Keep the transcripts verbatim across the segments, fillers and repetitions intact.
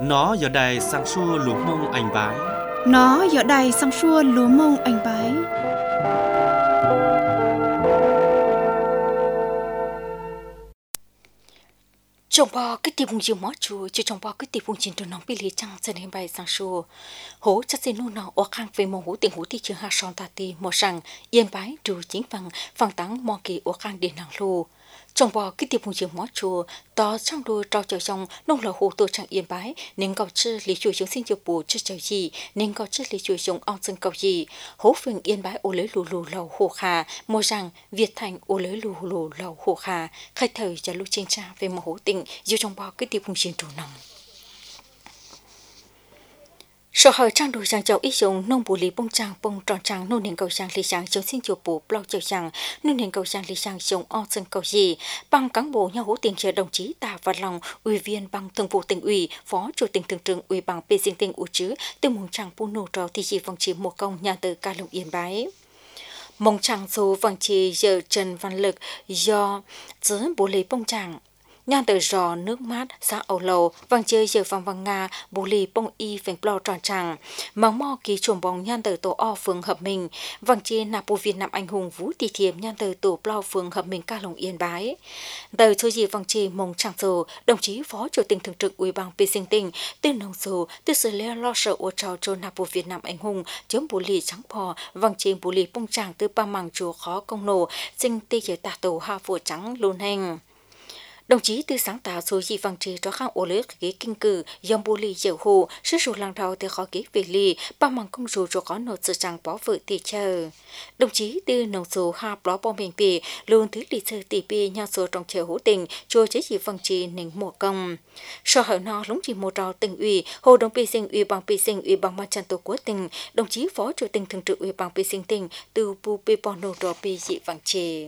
Nó giờ đây sang xua lúa mông anh bái. Nó giờ đây sang xua lúa mông anh bái. Trong bao cái tiệm bún chiên mỏ chua, chứ trong bao cái tiệm bún chiên đồ nóng bị lì trăng cho nên bài sang xua. Hố chắc xin nô nào ở khang về mong hố tiền hố thị trường hạ son ta ti mò rằng yên bái trù chính bằng phẳng tắng mò kỳ ở khang điện hàng lô. Trong bò cái tiệp hùng chiếng mó chùa, đó trong đôi trao trở trong nông là hồ tổ trạng yên bái, nên cầu chư lý chùa chúng xin chùa bù chư chào gì, nên cầu chư lý chùa chúng ông dân cầu gì, hố phường yên bái ô lấy lù lù lầu hồ khà, mô rằng Việt Thành ô lấy lù lù lầu hồ khà, khai thời cho lúc trên tra về một hố tình, dù trong bò cái tiệp hùng chiếng trù nòng. Sở hở trang đồ trang châu ít dùng nông bù lý bông trang bông tròn trang nông nền cầu trang lý trang chống xin chùa bù blau châu trang nông nền cầu trang lý trang dùng o dân cầu gì bằng cán bộ nhau hữu tiền chờ đồng chí Tạ Văn Long ủy viên bằng thường vụ tỉnh ủy phó chủ tịch thường trực ủy ban bê sinh tỉnh u chứ từ mùng trang pu nô trò thì chỉ vòng chỉ một công nhà từ ca lông yên bái mong trang số vòng chỉ giờ Trần Văn Lực do giữ bù lý bông trang nhà từ giò nước mát xã Âu Lầu vàng chơi giờ vàng vàng nga bù lì bông y phèn plo tròn tràng mong mò ký chuồng bóng nhà từ tổ o phường hợp mình vàng chơi nạp bù Việt Nam anh hùng vũ tỳ thiềm nhà từ tổ plo phường hợp mình ca lồng yên bái từ số gì vàng chơi mong chẳng dù đồng chí phó chủ tịch thường trực ủy ban bê sinh tỉnh từ nông dù từ sự leo lo sợ ô trào cho nạp bù Việt Nam anh hùng chống bù lì trắng phò vàng chơi bù lì bông tràng từ ba mảng chùa khó công nổ sinh tê giờ tà tổ ha phù trắng luôn hành. Đồng chí từ sáng tạo số gì vàng trì cho khang ổ lưới ghế kinh cử dòng bù lì dầu hồ sức dù làng đầu từ khó ghế về lì ba măng công dù cho có nốt sự chẳng bỏ vợ tỷ chờ. Đồng chí từ nông số ha bỏ bom bình bì luôn thứ lì sơ tỷ bì nhau số trong chờ hữu tình cho chế gì vàng trì nền mùa công. Sở hở nó lúng chỉ một trò tỉnh ủy hồ đồng bì sinh ủy bằng bì sinh ủy bằng mặt trận tổ quốc tỉnh đồng chí phó chủ tịch thường trực ủy ban bì sinh tỉnh từ bù bì bò nô trò bì dị vàng trì.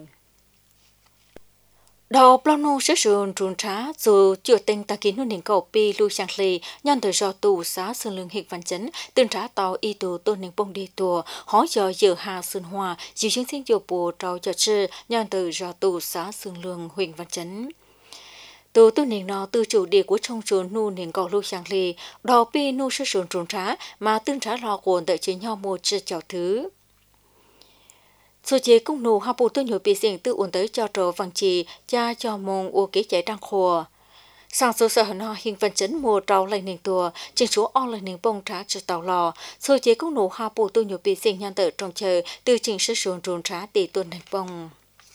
Đầu plano sẽ sử dụng trá dù chưa tên ta kiến nông nền cầu pi lưu sang lì nhân thời do tù xã sơn lương hiện văn chấn từng trá tàu y tù tôn nền bông đi tùa hỏi giờ giờ hà sơn hòa dìu chứng sinh dầu bùa trao cho chư nhân thời do tù xã sơn lương huyện văn chấn từ tôn nền nó từ chủ địa của trong chốn nu nền cầu lưu sang lì đầu pi nu sẽ sử dụng trá mà từng trá lò cuốn đợi chế nhau một chư chào thứ. Số chế công nụ hạ bộ tôi nhớ bị sinh từ uốn tới cho trò vàng trì cha cho mông ô kế chạy đang khổ. Sang số sở nó hình phần chấn mùa trâu lại nền tùa, trên số o lại nền bông trá cho tàu lò. Số chế công nụ hạ bộ tôi nhớ bị sinh nhân tử trong chờ từ trình sử dụng trốn trá để tuần nền bông.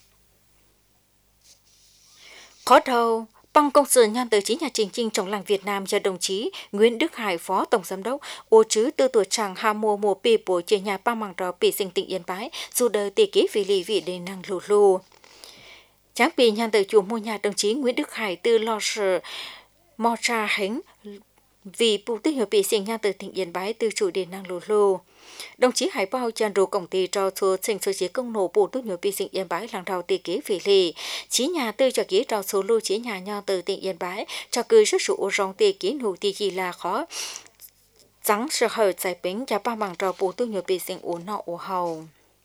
Khó đầu bằng công sự nhân từ chính nhà trình trình trong làng Việt Nam cho đồng chí Nguyễn Đức Hải phó tổng giám đốc ô chứ tư tuổi tràng hà mùa mùa bì bộ chơi nhà ba mảng trò bì sinh tỉnh Yên Bái dù đời tỷ kế vì lì vị đề năng lù lù. Chẳng bì nhân từ chủ mua nhà đồng chí Nguyễn Đức Hải từ lo sợ mò trà hánh vì bộ tư hiểu bì sinh nhân từ tỉnh Yên Bái từ chủ đề năng lù lù. Đồng chí Hải bao tràn đồ công ty cho số sinh số chế công nổ bộ tốt nhiều bị sinh Yên Bái làng đầu tỷ kế vì lì chí nhà tư cho ký trao số lưu chí nhà nhau từ tỉnh Yên Bái cho cứ rất số rong tỷ ký nụ tỷ gì là khó trắng sợ hở giải bính cho ba bằng trò bộ tốt nhiều bị sinh uống nọ ổ hầu.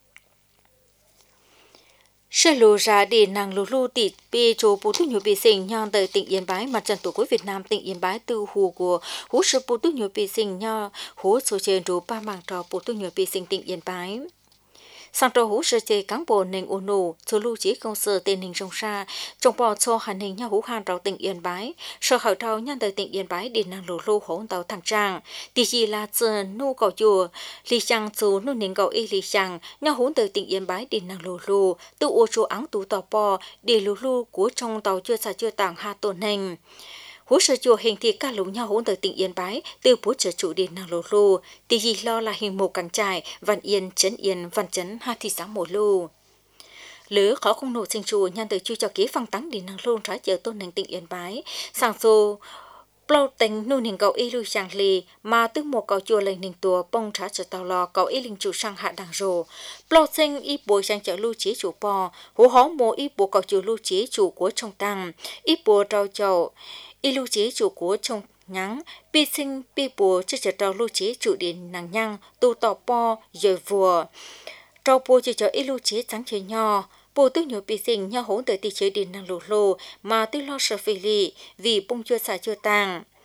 Sẽ lù ra để nàng lù lù tịt bê cho bộ tốt nhiều bị sinh nhau từ tỉnh Yên Bái mặt trận tổ quốc Việt Nam tỉnh Yên Bái từ hù của hú sự bộ tốt nhiều bị sinh nhau hú số trên đồ ba bằng trò bộ tốt nhiều bị sinh tỉnh Yên Bái. Sang trò hú sơ chế cán bộ nền ổn nổ, số lưu trí công sở tên hình rong xa, trong bò cho hành hình nhau hú hàn rào tỉnh Yên Bái, sở hậu trao nhân đời tỉnh Yên Bái để năng lô lô hỗn tàu thẳng trang. Tỷ gì là dần nô cầu chùa, lý chàng dù nô nền cầu y lý chàng, nhau hỗn đời tỉnh Yên Bái để năng lô lô, tự ô chùa áng tù tàu bò, để lô lô của trong tàu chưa xa chưa tàng hạ tổn hình. Hú sở chùa hình thì ca lũng nhau hỗn tới tỉnh Yên Bái từ bố trở chủ điện năng lô lô tỷ gì lo là hình một cẳng trải văn yên trấn yên văn trấn hai thị xã mổ lô lứa khó không nổ sinh chùa nhân tới chui cho kế phăng tắng điện năng lô trái chờ tôn nền tỉnh Yên Bái sang xô plau tình nô nền cầu y lưu sang lì mà từ một cầu chùa lên nền tùa bông trái chờ tàu lò cầu y linh chủ sang hạ đằng rồ plau sinh y bùa sang chợ lưu chế chủ bò hú hó mô y bùa cầu chùa lưu chế chủ của trong tăng y bùa rau chậu y lưu chế chủ của trong ngắn bi sinh bi bùa chưa chợt trao lưu chế chủ điện nàng nhang tu tỏ po rồi vừa trao bùa chưa chợt y lưu chế trắng chơi nho bùa tôi nhớ bi sinh nho hỗn tới tỷ chế điện nàng lù lù mà tôi lo sợ phê lì vì bông chưa xài chưa tàng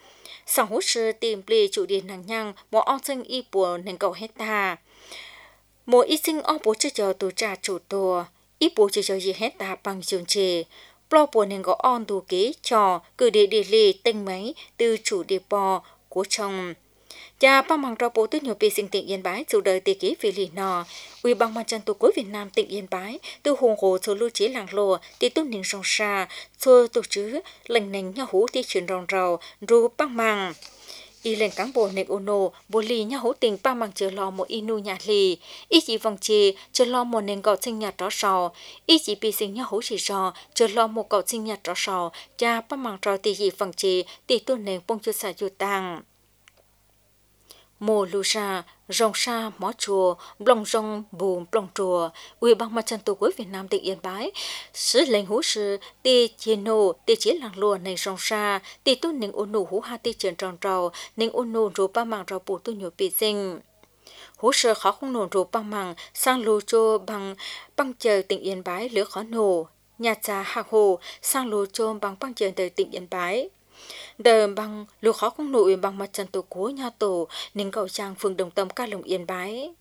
sang hỗ trợ tìm lì chủ điện nàng nhang một ông sinh y bùa nên cầu hết ta một ít sinh ông bố chơi chờ tù trà chủ tùa ít bố chơi chờ gì hết ta bằng trường trì plo bùa nên có on tù kế trò cứ để để lì tinh máy từ chủ địa bò của chồng cha ba mang ra bố tư nhiều bề sinh tỉnh Yên Bái chủ đời tề kế về lì nọ ủy ban mặt trận tổ quốc Việt Nam tỉnh Yên Bái từ hùng hồ số lưu chế làng lùa tề tôn ninh sông sa xua tổ chức lành nành nhau hú tề chuyển rong rào ru băng mang y lên cán bộ nền ono bồ lì nhau hú tình ba mang chờ lo một inu nhà lì y chỉ vòng chê chờ lo một nền gạo sinh nhạt rõ sò y chỉ bề sinh nhau hú chỉ sò chờ lo một gạo sinh nhạt rõ sò cha ba mang ra tề gì vòng chê tề tôn nền bông chưa xả du tang mùa lù sa rong sa mỏ chùa blong rong bùn blong chùa ủy ban mặt trận tổ quốc Việt Nam tỉnh Yên Bái sứ lệnh hú sư tê chiến nô tê chiến làng lùa này rong sa tê tôn ninh ôn nô hú ha tê chiến tròn trầu ninh ôn nô rô ba mang rau bù tu nhiều bị sinh hú sư khó không nổ rô ba mang sang lù chô bằng băng chờ tỉnh Yên Bái lửa khó nổ nhà trà hạc hồ sang lù chô bằng băng chờ từ tỉnh Yên Bái đời bằng lúa khó không nổi bằng mặt trận tổ quốc nhà tổ nên cầu trang phường Đồng Tâm ca lồng Yên Bái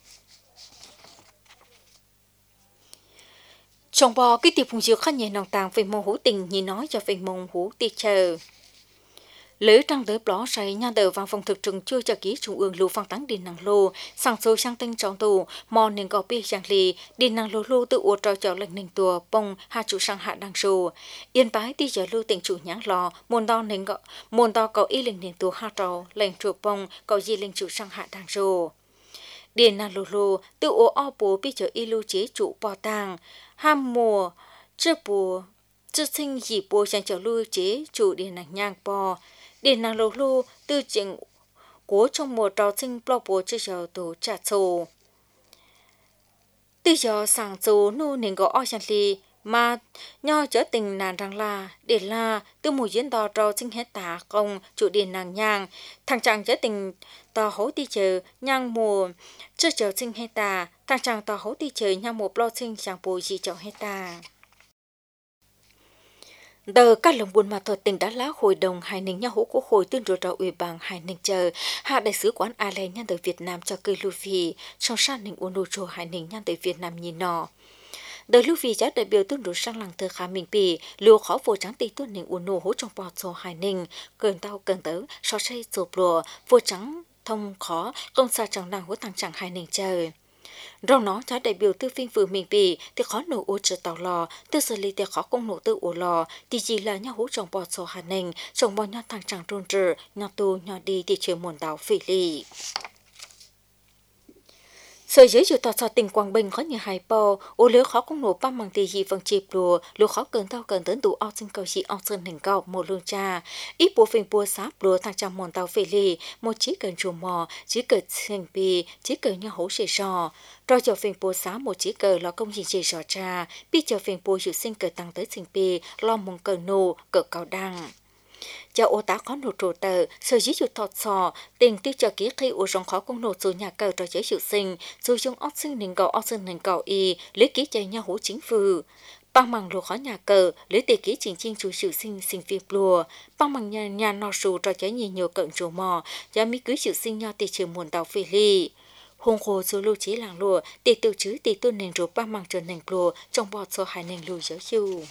trong bò cái tiệp phùng dược khăn nhẹ nòng tàng về mông hú tình như nói cho về mông hú tì chờ lễ trăng tới đó say nhà đời vang phòng thực trừng chưa cho ký trung ương lưu phong táng điền năng lô sang số sang tinh trọng tù mò nên có bi giang lì điền năng lô lô tự uo trò chào lệnh ninh tùa bông hạ chủ sang hạ đăng sù Yên Bái ti giờ lưu tỉnh chủ nhãn lò môn đo nên gọi môn đo cầu y lệnh ninh tùa hạ trò lệnh chủ bông cầu di lệnh chủ sang hạ đăng sù điền năng lô lô tự uo o bố bi giờ y lưu chế chủ bò tàng ham mùa chưa bùa chưa sinh gì bùa sang chào lưu chế chủ điền năng nhang bò điền năng lô lô từ trình của trong mùa trò sinh bò bùa chưa giờ tổ trả sổ từ giờ sáng sổ nô nên có o chân li mà nho trở tình nàn rằng là để là từ mùa diễn đò trò sinh hết tả công chủ điền nàng nhang thằng chàng trở tình tò hố đi chờ nhang mùa chưa chờ sinh hết tả thằng chàng tò hố đi chờ nhang mùa bò sinh chẳng bùi gì chọn hết tả Đờ các lồng buôn mà thuật tỉnh đã lá hội đồng hai ninh nhau hữu của hội tuyên rủa trò ủy ban hai ninh chờ hạ đại sứ quán Ai nhân tới Việt Nam cho cây lưu phi trong sát ninh uốn trô hai ninh nhân tới Việt Nam nhìn nọ đời lưu phi giá đại biểu tuyên rủa sang làng thơ khá mình bì lưu khó vô trắng tây tuân ninh uốn hữu trong bọt số hai ninh cơn tao cơn tớ so xây sụp lùa vô trắng thông khó công xa chẳng nàng hữu tăng chẳng hai ninh chờ Rau nó trái đại biểu tư phiên vừa mình bì thì khó nổ ô trở tàu lò, tư xử lý thì khó công nổ tư ổ lò, thì chỉ là nhau hú trong bọt sổ hà nành, trong bọt nhau thằng chẳng trôn trừ, nhau tu nhau đi thì chơi muôn đảo phỉ lì. Sở giới chủ tọt sọt tỉnh Quảng Bình có nhiều hài bò, ô lứa khó công nổ ba bằng tì gì vâng chịp lùa, lúa khó cần tao cần tấn tụ ao sinh cầu chị ao sơn hình cầu một lương trà, ít bùa phình bùa sáp lúa thằng trăm mòn tàu phê lì, một chỉ cần chùa mò, chỉ cần sinh bì, chỉ cần nhau hố xề sò, rồi cho phình bùa sáp một chỉ cờ lo công gì xề sò trà, biết cho phình bùa dự sinh cờ tăng tới sinh bì, lo mong cờ nô, cờ cao đăng. Cho ô tá có nổ trổ tờ, sở dĩ chủ thọt sò, tình tiêu cho ký khi ô rong khó công nổ số nhà cờ cho giới sự sinh, dù dùng ốc sinh nền cầu ốc sinh nền cầu y, lấy ký chạy nhau hữu chính phừ. Bằng bằng lùa khó nhà cờ, lấy tề ký chính chính chủ sự sinh sinh việc lùa, bằng bằng nhà nhà nọ sù cho trái nhìn nhiều cận chủ mò, cho mỹ cứ sự sinh nhau tề trừ muôn tàu phê ly. Hùng khổ số lưu trí làng lùa, tề tự chứ tề tuân nền rùa bằng bằng trần nền lùa, trong bọt số hai nền lùa giới chiêu.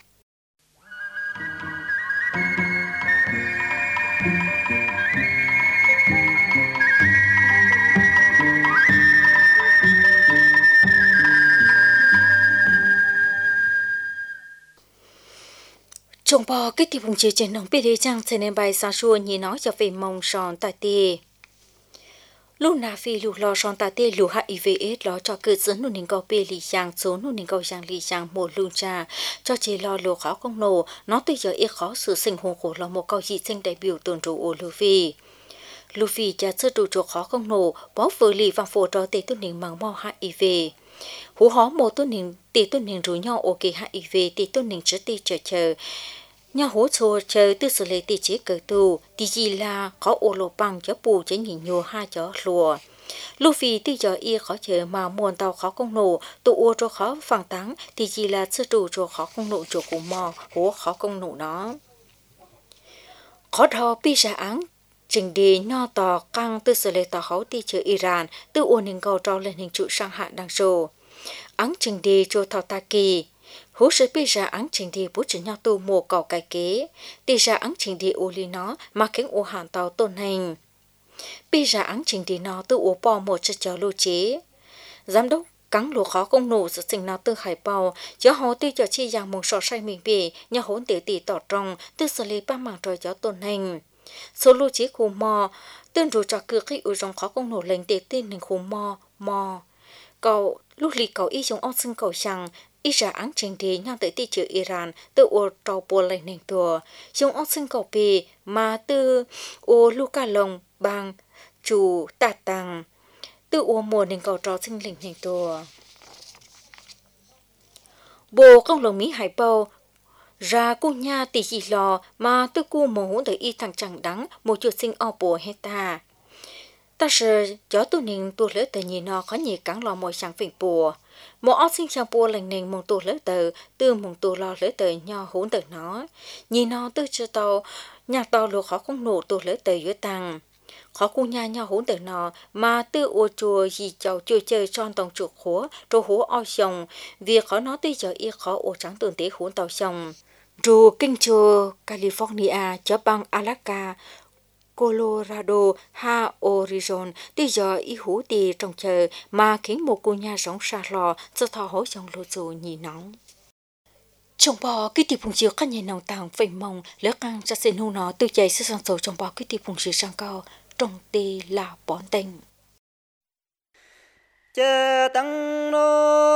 Trong bò cái tiệp vùng chiều trên nông bì đi chăng sẽ nên bài xa xua như nói cho về mong sòn tại tì. Lúc nào phi lục lò sòn tại tì lục hạ i vê ết lo cho cơ dẫn nụ nín cầu bì lì chàng số nụ nín cầu chàng lì chàng một lùn trà cho chế lo lục khó công nổ nó tuy giờ ít khó sự sinh hồn khổ là một câu dị sinh đại biểu tồn trụ ô lưu phi. Lưu phi cha sơ trụ trụ khó công nổ bó vừa lì vàng phổ cho tì tu nín bằng mò hạ i vê. Hú hó một tu nín tì tu nín rủ nhau ok hạ i vê tì tu nín chứ tì chờ chờ. Nhà hỗ trợ chờ từ xử lý tỷ chế cờ tù, tỷ gì là có ô lô bằng cho bù cho nhìn nhiều hai cho lùa. Lúc vì từ giờ y khó chờ mà muôn tàu khó công nổ, tụ ô cho khó phẳng tắng, tỷ gì là sư trụ cho khó công nổ cho cụ mò, hố khó công nổ nó. Khó thò bi ra án, trình đi nho tỏ căng từ xử lý tỏ hấu ti chữ Iran từ uôn hình cầu trao lên hình trụ sang hạn đăng sổ. Áng trình đi cho thảo ta kỳ. Hú sẽ bây giờ áng trình đi bố chỉ nhau tu mùa cầu cải kế. Tì ra áng trình đi ô lý nó mà khiến ô hạn tàu tôn hành. Bây giờ áng trình đi nó từ ô bò một chất cháu lưu chế. Giám đốc cắn lúa khó công nổ sự sinh nào từ hải bào cho họ tiêu cho chi dạng mong sọ say mình bì nhà hỗn tỷ tỷ tỏ trong từ xử lý ba mảng trời cho tôn hành. Số lưu chế khu mò tên rùa trò cửa khi ưu rong khó công nổ lên để tên hình khu mò mò. Cậu lúc lì cậu y dùng ông xưng cậu rằng ý ra áng trình đi nhau tới tỷ chữ Iran từ ô trò bùa lên nền tùa. Dùng ông xưng cậu bì mà từ ô Luca Long bằng chủ tà tăng. Từ ô mùa nền cầu trò sinh linh nền tùa. Bộ công lòng Mỹ hải bầu ra cô nhà tỷ gì lò mà từ cô mồ hỗn tới y thằng chẳng đắng một chuột sinh o bùa hết ta. Ta sợ cho tu nền tu lỡ tờ nhìn nó khó nhị cắn lò mọi sáng phình bùa. Một ốc sinh sang bùa lành nền mong tu lỡ tờ từ mong tu lo lỡ tờ nho hỗn tờ nó. Nhìn nó từ chưa tàu nhạc tàu lùa khó không nổ tu lỡ tờ dưới tăng. Khó cô nhà nhau hỗn tờ nó mà từ ô chùa gì cháu chùa chơi tròn tổng chuột khố trô hố o xong vì khó nó tới giờ y khó ô trắng tường tế hỗn tàu xong. Rồi kinh chùa California cho bang Alaska Colorado ha Oregon tới giờ y hú tì trong chờ mà khiến một cô nhà sống xa lò cho thọ hối trong lô dù nhì nóng. Trong bò cái tiệp phùng chiếu các nhà nông tàng phình mong lỡ căng cho xin hôn nó từ chạy sẽ sang sầu trong bò cái tiệp phùng chiếu sang cao trong tì là bón tình. Chê tăng nô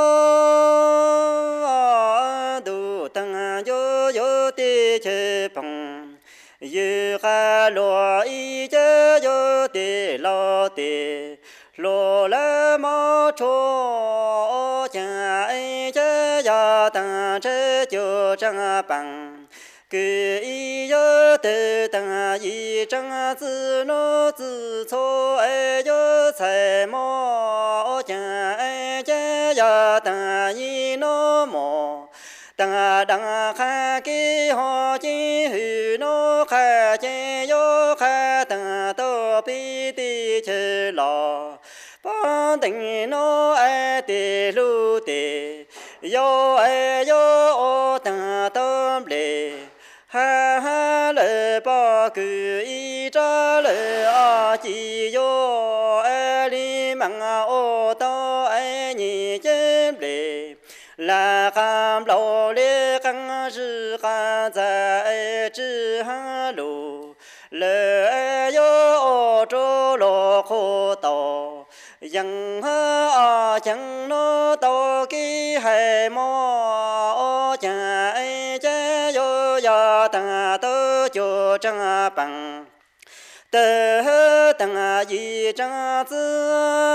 đủ tăng yo yo tì chê phùng yu kha lo y chê yo tì lo tì lo la ma cho cha ai chê ya tăng chê cho trang bằng cứ y yo tê tăng y trang zi no zi cho ai yo cai mo cha ai chê ya tăng y no mo tăng đăng kha ki ho chi hư no kha chê yo kha tăng tô pi ti chê lo ban tình no ai ti lu ti yo ai yo o tăng tâm lệ ha ha lệ ba cứ y tra lệ a chi yo ai li mang o to ai nhị chém lệ là cam lâu lệ căng rư ca在知哈路lệ yo o trô lô khô tàu yang ha chẳng nó tàu kí hay mò cha ai cha yo ya ta tơ cho trang bằng tơ tăng y trang tư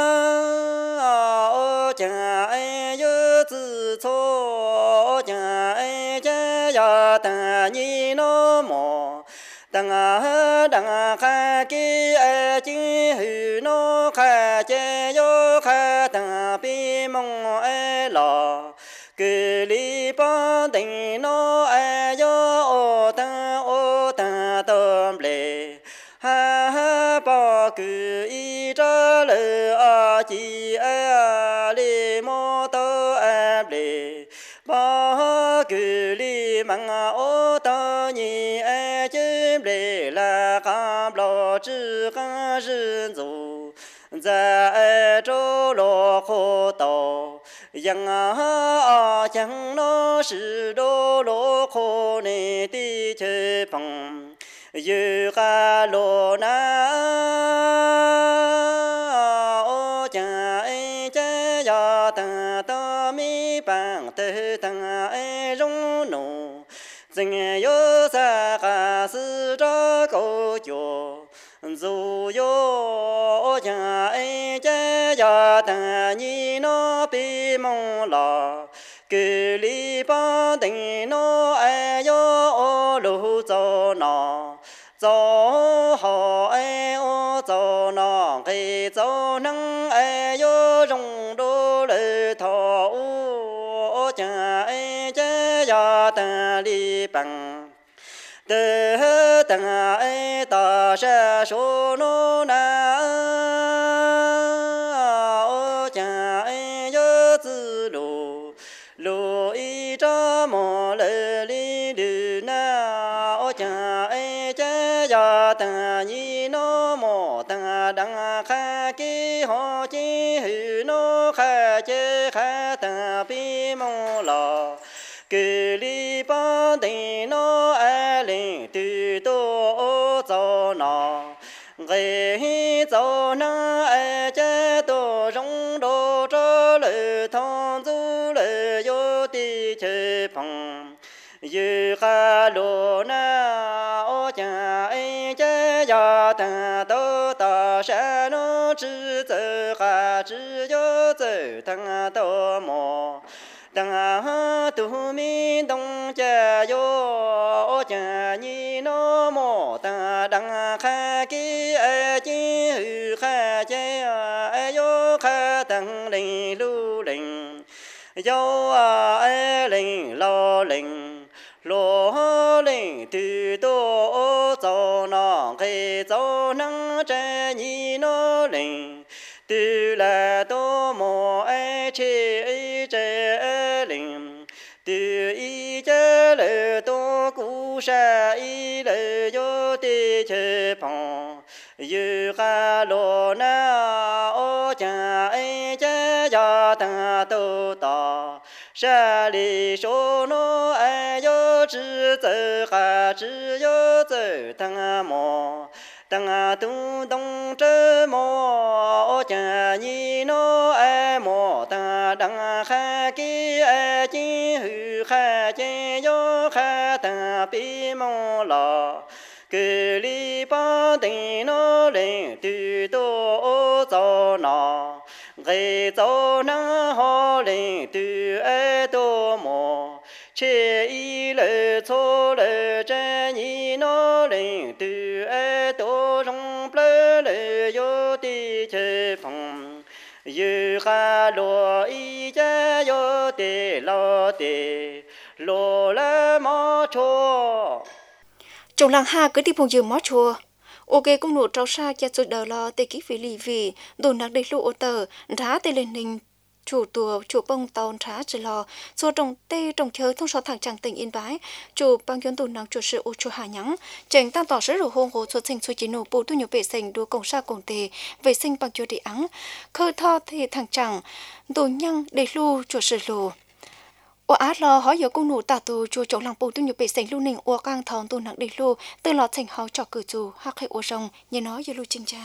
cha ai yo tư cho cha ai cha ya ta nhi nó mò tăng đăng kha ki ai chi hư nó kha che yo kha tăng pi mong ai lo cứ li ba tình nó ai yo o ta o ta tâm lệ ha ha ba cứ y ra lệ a chi ai li mo tơ ai lệ ba cứ li mang o ta nhị ai chém lệ là cam lo chữ ca rừng dù在周罗口道，yang啊将那是周罗口内的去碰，有个罗那哦将爱将呀等到米帮的等爱容诺，真有啥个是这个脚。dù yo cha ai cha ya ta ni no bi mong la cứ li ba tình no ai yo o lu zo na zo ho ai o zo na cái zo năng ai yo rong đô lệ thọ u cha ai cha ya ta li bằng tê tăng ai ta sẽ số nó na ô cha ai nhớ tư lô lô y cha mò lê li đi na ô cha ai cha ya tăng nhi nó mò tăng đăng kha ki ho chi hư nó kha chế kha tăng bi mong lò cứ li ba đi nó ai lên từ tô cho nó ngày cho nó ai chế tô rong đô cho lời thong du lời yo đi chơi phong như ca lô na ô cha ai chế ya ta tô ta sẽ nó chỉ giờ ca chỉ yo giờ thằng tô mò tăng tu mi đông cha yo cha ni no mo ta đăng kha ki a chi hư kha che a yo kha tăng linh lu linh yo a linh lo linh lo linh tu do cho nó cái cho năng cha ni no linh tu la do mo a che a che linh tu y che le do cu sa y le yo ti che phong yu ga lo na o cha ai che ya ta do ta sa li sho no ai yo zhi zhe ha zhi yo zhe tang mo tăng tu đông trơ mò cha nhi nó ai mò ta đăng kha ki ai chi hư kha che yo kha ta bi mò lò cứ li ba đi nó lên từ tô cho nó ngày cho nó ho lên từ ai tô mò chế y lệ cho lệ cha nhi nó lên từ ai tô rong ple lệ yo ti chế phong yu ga lo y cha yo ti lo ti lo la mo cho Trong làng Hà cứ đi vùng dừa mó chùa. Ok cũng nụ trao xa cho rồi đờ lo tê ký phí lì vì đồ nạc đầy lụ ô tờ rá tê lên ninh chủ tùa chủ bông tàu rá trở lò xua trồng tê trồng chơi thông số thẳng chẳng tình yên bái chủ băng dân tù nạc chủ sự ô chủ hà nhắn chành tam tỏ sứ rủ hôn hồ xuất sinh xua chỉ nụ bù tu nhiều vệ sinh đua cổng xa cổng tê vệ sinh bằng chúa địa ắng khơi tho thì thẳng chẳng đồ nhăng đầy lụ chủ sự lù ô át lo hỏi giờ cung nụ tà tù chùa chỗ làng bù tu nhiều bể sành lưu ninh ô cang thòng tu nặng đi lu từ lọt thành hào trọ cử chù hắc hay ô rồng như nói giờ lu chinh cha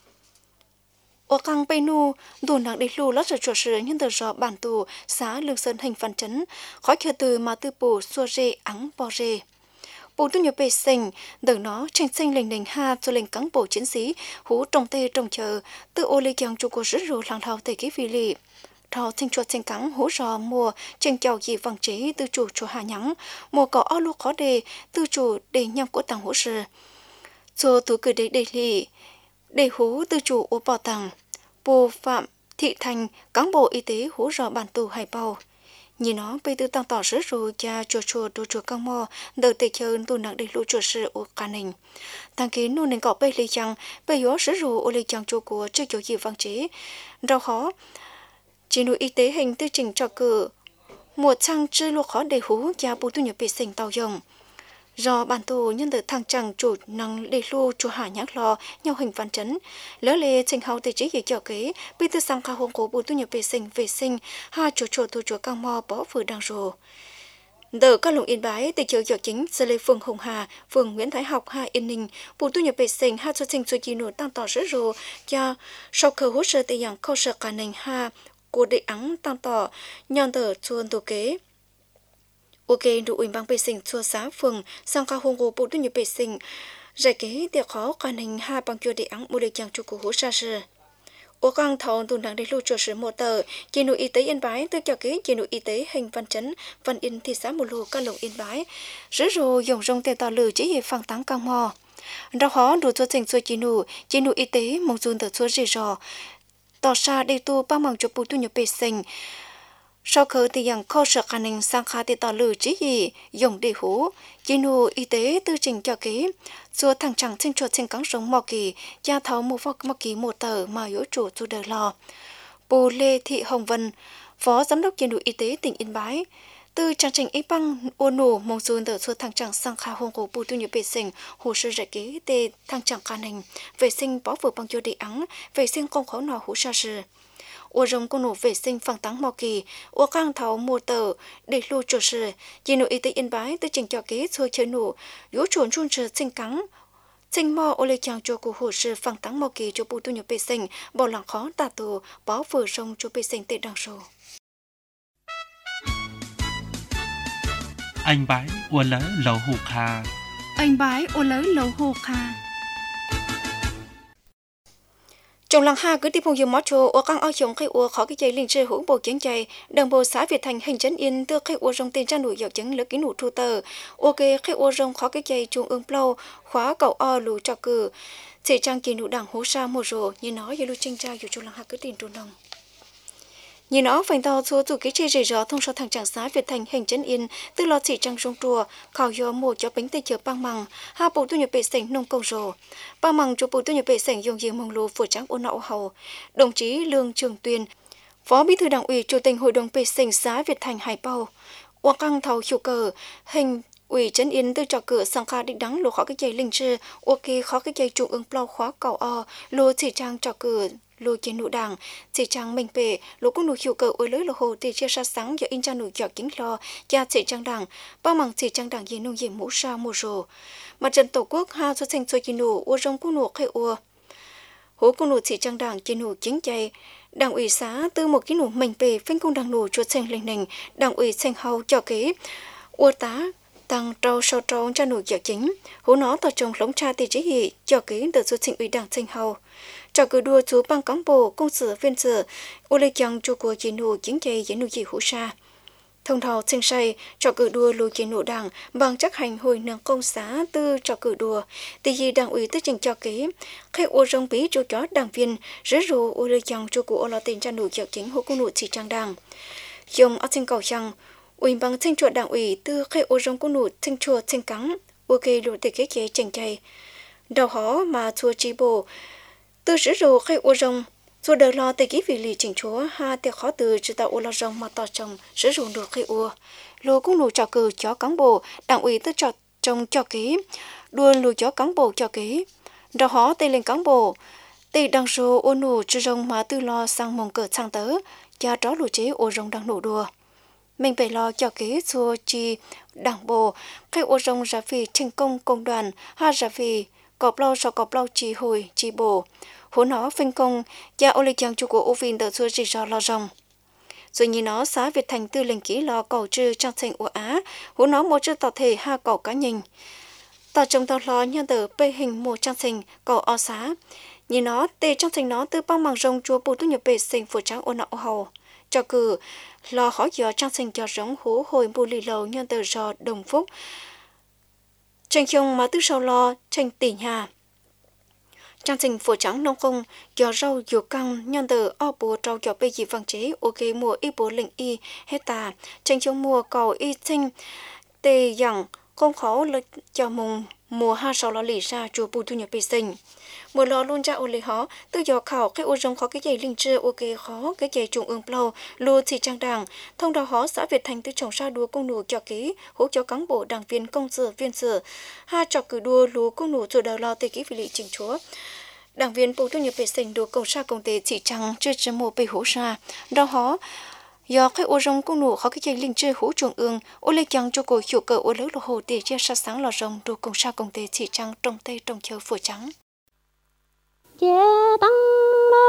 ô cang bay nu tu nặng đi lu lót rồi chùa sử nhân từ rõ bản tù xã lương sơn hình phản chấn khói khờ từ mà từ bù xua rê ắng bò rê bù tu nhiều bể sành đỡ nó tranh xanh lình lình ha cho lên cắn bộ chiến sĩ hú trồng tê trồng chờ từ ô lê kiang chùa cô rứt rù làng thao tề ký phi lì thọ sinh chuột sinh cắn hú rò mùa trên chào gì vàng chế từ chủ chủ hà nhắng mùa cỏ ao lu khó đề từ chủ để nhằm của tàng hú sư cho tú cười để đề lì để hú từ chủ ô bảo tàng bồ phạm thị thành cán bộ y tế hú rò bản tù hải bao nhìn nó bây từ tăng tỏ rất rồi cha chùa chùa đồ chùa căng mò đợt tề chơi tu nặng để lũ chùa sư ô can hình tăng kiến nô nên cọ bây lì chăng bây gió rất rồi ô lì chăng chùa của chơi chỗ gì vàng chế rau khó chỉ nuôi y tế hình tư trình cho cử một trang chưa luộc khó để hú cha bố tu nhập bị sinh tàu dòng do bản tù nhân từ thằng chẳng chủ năng để lu chủ hạ nhắc lo nhau hình văn chấn lỡ lê trình hậu từ trí gì cho kế bị từ sang khá hôn cố bố tu nhập bị sinh vệ sinh ha chủ chủ tu chủ căng mò bỏ vừa đang rồ đỡ các lồng yên bái từ chiều giờ chính giờ lê phường hồng hà phường nguyễn thái học ha yên ninh bố tu nhập bị sinh ha cho sinh cho chi nổi tăng tỏ rất rồ cha sau khởi hỗ trợ từ dạng khâu sợ cả nền ha cô đệ ắng tăng tỏ nhon tờ chuôn tổ kế ok đủ ủy ban vệ sinh chua xã phường sang cao hồng hồ bộ tu nhập vệ sinh giải kế tiệc khó cả hình hai bằng chua đệ ắng một đề chàng chủ của hỗ sa sư ô căng thầu tồn đảng để lưu cho sử một tờ chỉ nội y tế yên bái từ cho kế chỉ nội y tế hình văn chấn văn yên thị xã một lô các lồng yên bái rứ rồ dùng rong tê tỏ lử chỉ hệ phẳng táng căng mò rau khó đủ cho thành chua chỉ nội chỉ nội y tế mong dùn tờ chua rì rò tỏ ra để tu ba mảng cho bộ tu nhập vệ sinh sau khi thì yang kho sợ khả năng sang khá thì tỏ lử chỉ gì dùng để hú chỉ nụ y tế tư trình cho kế rồi thằng chẳng trên chuột trên cắn sống mò kỳ gia tháo một phóc mò kỳ một tờ mà yếu chủ chủ đời lò Bù Lê Thị Hồng Vân phó giám đốc kiến nụ y tế tỉnh Yên Bái từ trang trình y băng ô nổ mong dùn tờ xuân thằng chẳng sang khá hông cổ bù tu nhập vệ sinh hồ sơ giải kế tê thằng chẳng khả năng vệ sinh bó vừa bằng cho địa ắng vệ sinh công khẩu nọ hú sa sư ô rồng cô nổ vệ sinh phẳng tắng mò kỳ ô căng tháo một tờ để lưu cho sư kiến nụ y tế Yên Bái từ trình cho kế xôi chơi nổ yếu chuẩn chun trừ sinh cắn sinh mò ô lê chàng cho cụ hồ sơ phẳng tắng mò kỳ cho bù tu nhập vệ sinh bỏ lặng khó tà tù bó vừa rồng cho vệ sinh tê đăng sổ anh bái ua lỡ lầu hụt hà anh bái ua lỡ lầu hụt hà trong làng hà cứ đi phong dương mót chô ua căng ao chống khai ua khó cái dây linh sư hữu bộ chiến chạy đồng bộ xã Việt Thành hành trấn yên đưa khai ua rong tên cha nổi dạo chứng lỡ ký nụ thu tờ ua kê khai ua rong khó cái dây chuông ương plau khóa cậu o lù trò cử chỉ trang kỳ nụ đảng hố sa một rồ như nó như lưu tranh tra dù trong làng hà cứ tiền trôn nông như nó phanh to số chủ cái chơi rời gió thông số thằng trạng xã Việt Thành hành trấn yên từ lò chỉ trang rong trùa khảo gió một cho bánh tây chờ băng măng hai bộ tu nhập vệ sinh nông công rồ băng măng cho bộ tu nhập vệ sinh dùng gì mông lô phổ trắng ôn nậu hầu đồng chí Lương Trường Tuyền phó bí thư đảng ủy chủ tịch hội đồng vệ sinh xã Việt Thành Hải Bao Oa căng thầu chủ cờ hình ủy trấn yên từ trò cửa sang kha định đắng lô khó cái dây linh sư ok khó cái dây trung ương plau khóa cầu o lô chỉ trang trò cửa lô trên nụ đảng chỉ trang mình về lô cũng nụ hiệu cờ ôi lưới lô hồ thì chia sát sáng giờ in trang nụ giọt kính lo cha chỉ trang đảng bao mằng chỉ trang đảng gì nông gì mũ sa mù rồ mặt trận tổ quốc ha số thành số chỉ nụ ô rong cũng nụ khai ua hố cũng nụ chỉ trang đảng chỉ nụ chính chạy đảng ủy xã từ một cái nụ mình về phanh công đảng nụ chuột xanh lên nành đảng ủy xanh hầu cho kế ua tá tăng trâu sau trâu cho nụ giọt chính hố nó tập trung lống cha thì chỉ hiện cho kế từ số thành ủy đảng xanh hầu trò cử đua chú bang cán bộ công sự viên sự ô lê chăng chú của chỉ nụ chính trị diễn nụ gì hữu sa thông thầu sinh say trò cử đua lùi chỉ nụ đảng bằng chắc hành hồi nâng công xã tư trò cử đua tỷ gì đảng ủy tư trình cho kế khai ô rong bí chú chó đảng viên rứa rù ô lê chăng chú của ô lô tiền cho nụ giọt chính hữu công nụ chỉ trang đảng dùng ở sinh cầu chăng ủy bằng sinh chuột đảng ủy tư khai ô rong công nụ sinh chuột sinh cắn ô kê lụi tiền kế chế trình chạy đầu hó mà chùa chi bộ từ sử dụng khai ô rong rồi đời lo tới ký vị lì chỉnh chúa ha tiệc khó từ chỉ tạo ô la rong mà tỏ trồng sử dụng được khai ô lô cũng lù trò cử chó cán bộ đảng ủy tới trò trồng cho ký đua lù chó cán bộ cho ký đó họ tây lên cán bộ tây đăng số ô nụ chỉ rong mà từ lo sang mong cờ sang tớ cha chó lù chế ô rong đang nổ đùa mình phải lo cho ký xua chi đảng bộ khai ô rong ra vì thành công công đoàn ha ra vì cọp lau sau cọp lau chi hồi chi bổ hố nó phanh công cha ô lê chàng chủ của ô vin đợt xưa chỉ cho lo rong rồi nhìn nó xã Việt Thành tư lệnh ký lo cầu trừ trang thành của Á hố nó một chữ tập thể hai cầu cá nhân tàu trồng tàu lo nhân tờ bê hình một trang thành cầu o xá nhìn nó tê trang thành nó từ băng màng rong chúa bù tu nhập bể sinh phụ trắng ô nọ hầu cho cử lo khó giờ trang thành cho giống hố hồi bù lì lầu nhân tờ rò đồng phúc tranh chồng mà từ sau lo tranh tỷ nhà trang trình phổ trắng nông công cho rau dừa căng nhân tờ o bùa trâu cho bây giờ vàng chế ok mùa y bùa lệnh y hecta tranh chồng mùa cầu y sinh tê dặn không khó lực cho mùng mùa hai sau lo lì ra chùa bù thu nhập bê sinh mùa lo luôn ra ô lì hó từ giờ khảo cái ô rong khó cái giày linh chưa ok khó cái giày trùng ương plau lô thì trang đảng thông đạo hó xã Việt Thành từ trồng sa đua công nụ cho ký hỗ cho cán bộ đảng viên công sự viên sự hai trò cử đua lúa công nụ rồi đầu lo tây ký vị lị trình chúa đảng viên bù thu nhập vệ sinh đua công sa công tế chỉ trăng chưa chấm một bị hỗ sa đó hó do cái ô rong công nụ khó cái giày linh chưa hỗ trùng ương ô lê chăng cho cổ hiệu cờ ô lớn lô hồ để chia sát sáng lò rong đua công sa công tế chỉ trăng trồng tây trồng chờ phổ trắng chế tăng la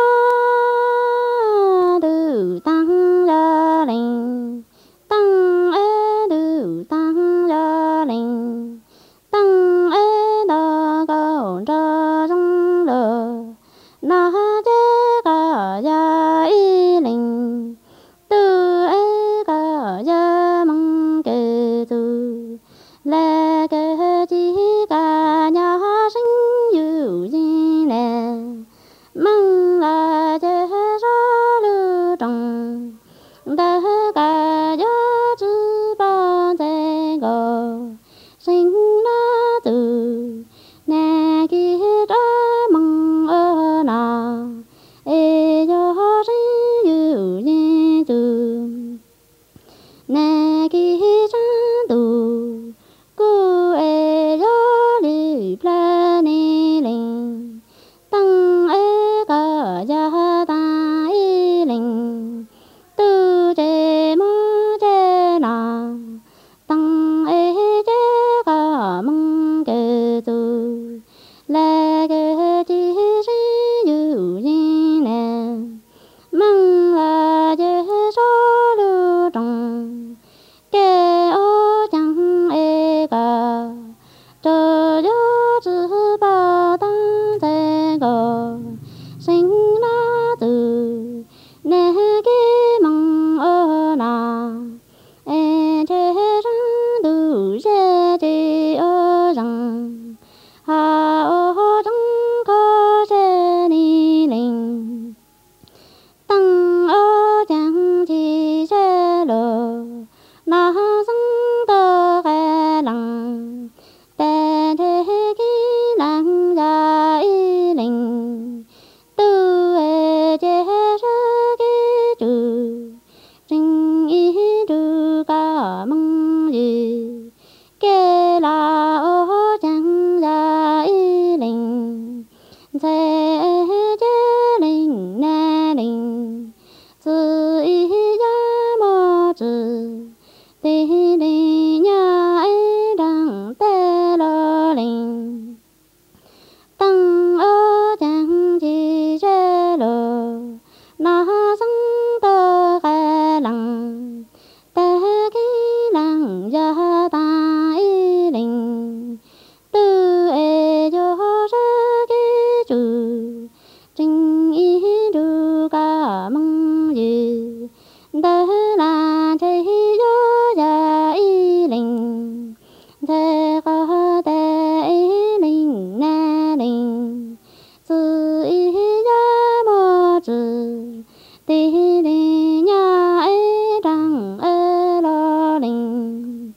du tăng la linh tăng ê du tăng la linh tăng ê da cao ra rong lờ na chế cả gia y linh tu ê cả gia mong kê tu lê kê chi cả nhà sinh yu gì nè mong là chế ra lưu trồng đã cả nè kỳ trang đủ cô e gió lì pla nè linh tăng e cả gia ta y linh tư chế mơ chế na tăng e chế cả mong kê tu là kê chi si yu yin nè mong là chế số lưu trọng kê ô chẳng e cả chờ gió chữ bao tăng thế gò sinh na từ nè kê mong ơ na e chế răng đủ chế chế ơ răng hà ô răng có chế ni linh tăng ơ chẳng chi chế lô na răng tơ khe lăng tê thế ký lăng gia y linh tư e chế rơ ký trừ trình y trừ cả mong gì kê là ô chẳng gia y linh thế chế linh nè linh tự y gia mô trừ tê đi nhà ấy đang tê lơ linh tăng ơ chẳng chi chế lơ na sang tơ khe lăng tê ký lăng gia ta y linh tư e cho rơ ký trừ trình y trừ cả mong gì tê là thế gió gia y linh thế có tê y linh nè linh tự y gia mô trừ tê đi nhà ấy đang ê lo linh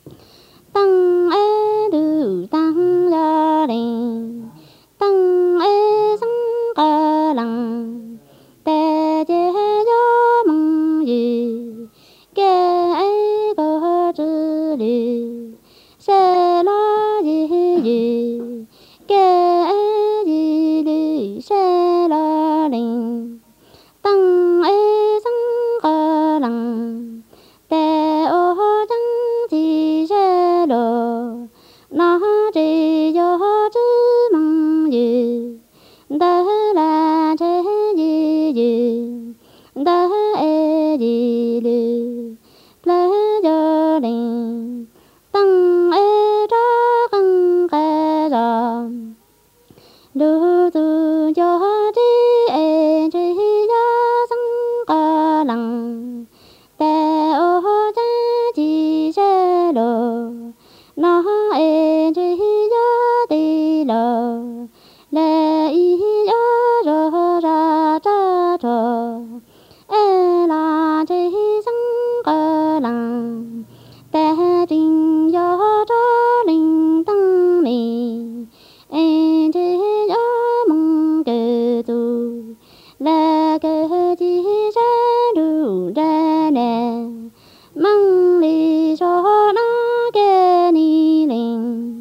tăng ê đủ tăng gia đình tăng ê sang ca lăng tê chế gió mong gì kê ấy có chữ đi sẽ lo gì gì kê ấy gì đi sẽ lo linh tăng ê sang ca lăng tê ô chẳng chi sẽ đồ nó chỉ do chữ mong gì đó là thế gì gì đó e gì đi lấy cho đình tăng e ra căng kê rồi đủ từ cho đi e chỉ ra sang ca lăng tê ô cha chỉ sẽ đồ nó e chỉ ra đi lờ lệ y ra ra ra ra ra e là chỉ sang ca lăng tê trình do ra linh tăng mì e chỉ ra mong kê tu là kê chỉ ra đủ ra nè mong li cho nó kê ni linh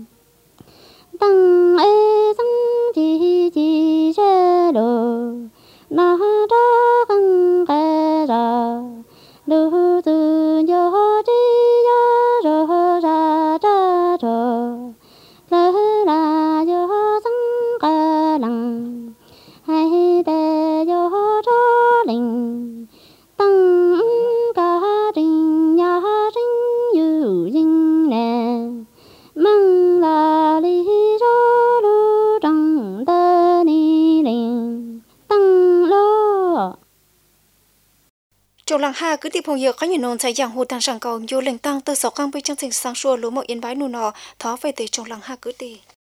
tăng e sang chi chi chế đồ na ra căng kê ra đủ từ do chi ra ra ra ra ra lỡ là do sang ca lăng hay tê do ra linh tăng ca trình nhà trình yu dinh nè mong là lý do lưu trăng tê ni linh tăng lo Trong làng ha cứ tiếp phong giờ có nhiều nôn chạy dạng hồ tăng sang cầu vô lệnh tăng từ sáu căng bên trong thành sáng xua lúa mậu yên bái nụ nọ thó về từ trong làng ha cứ tì